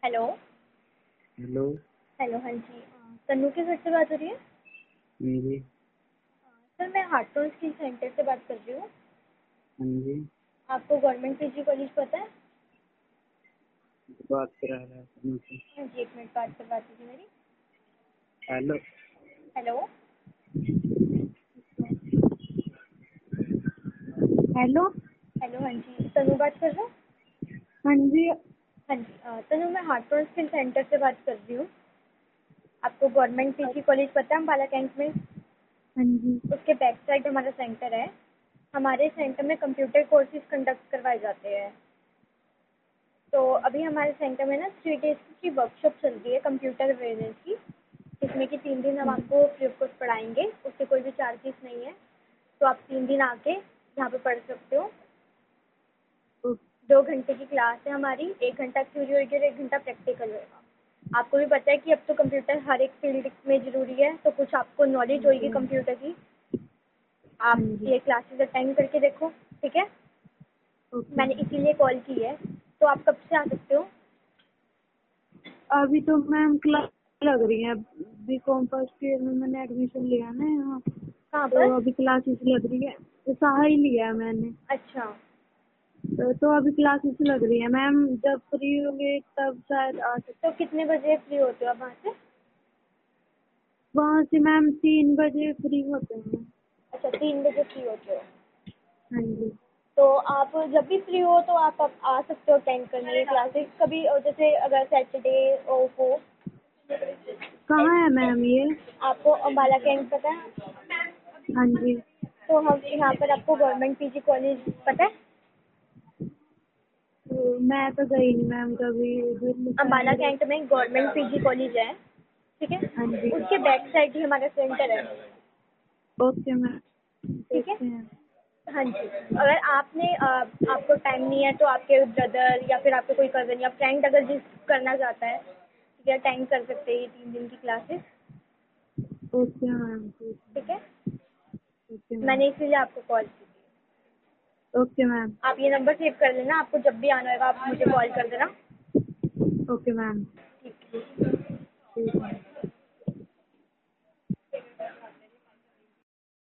Hello. Hello. Hello, हाँ जी। तन्नू के घर से बात हो रही है? मेरी। सर, मैं हार्टोन स्किल सेंटर से बात कर रही हूँ। हाँ जी। आपको गवर्नमेंट पीजी कॉलेज पता है? बात करा रहा है तुमसे। हाँ जी, एक मिनट बात करवा दीजिए मेरी। हेलो। हेलो। हेलो। हेलो, हाँ जी, तन्नू बात कर रहा हूँ। हाँ जी। हाँ जी, तन्नू, मैं हार्टोन स्किल सेंटर से बात कर रही हूँ। आपको गवर्नमेंट पीजी कॉलेज पता है अम्बाला कैंट में? हाँ जी। उसके बैक साइड हमारा सेंटर है। हमारे सेंटर में कंप्यूटर कोर्सेज कंडक्ट करवाए जाते हैं। तो अभी हमारे सेंटर में ना 3 डेज की वर्कशॉप चल रही है कंप्यूटर अवेयरनेस की, जिसमें कि 3 दिन हम आपको फ्री ऑफ कॉस्ट पढ़ाएंगे। उसके कोई भी चार्जेस नहीं है। तो आप 3 दिन आके यहाँ पे पढ़ सकते हो। 2 घंटे की क्लास है हमारी, 1 घंटा थ्योरी होगी और 1 घंटा प्रैक्टिकल होगा। आपको भी पता है कि अब तो कंप्यूटर हर एक फील्ड में ज़रूरी है, तो कुछ आपको नॉलेज होगी कंप्यूटर की। हाँ आप जी। ये क्लासेस अटेंड करके देखो, ठीक है? ओके। मैंने इसीलिए कॉल की है। तो आप कब से आ सकते हो? अभी तो मैम क्लास लग रही है। बीकॉम फर्स्ट ईयर में मैंने एडमिशन लिया ना यहाँ। कहाँ तो पर? अभी क्लासेस लग रही है। तो सहा ही लिया है मैंने। अच्छा। तो अभी क्लासेस लग रही है मैम। जब फ्री होंगे तब शायद आ सकते। तो कितने बजे फ्री होते हो आप वहाँ से? वहाँ से मैम 3 बजे फ्री होते हैं। अच्छा, 3 बजे फ्री होते हो। हाँ जी। तो आप जब भी फ्री हो तो आप आ सकते हो अटेंड करने ये क्लासेस कभी, और जैसे अगर सैटरडे ऑफ हो। कहाँ है मैम ये? आपको अम्बाला कैंट पता है? हाँ जी। तो हम यहाँ पर आपको गवर्नमेंट पीजी कॉलेज पता है? तो मैं तो गई नहीं मैम कभी उधर अम्बाला साइड। कैंट में गवर्नमेंट पीजी कॉलेज है, ठीक है? हाँ जी। उसके बैक साइड ही हमारा सेंटर है, ओके मैम। ठीक है? देखते हैं। हाँ जी। अगर आपको टाइम नहीं है तो आपके ब्रदर या फिर आपके कोई कज़न या फ्रेंड अगर जिस करना चाहता है, ठीक है, अटेंड कर सकते हैं ये 3 दिन की क्लासेस, ओके मैम। ठीक है? Okay ma'am. मैंने इसीलिए आपको कॉल की थी। Okay ma'am. आप ये नंबर सेव कर लेना, आपको जब भी आना होगा आप मुझे कॉल कर देना। Okay ma'am. ठीक है। ठीक है।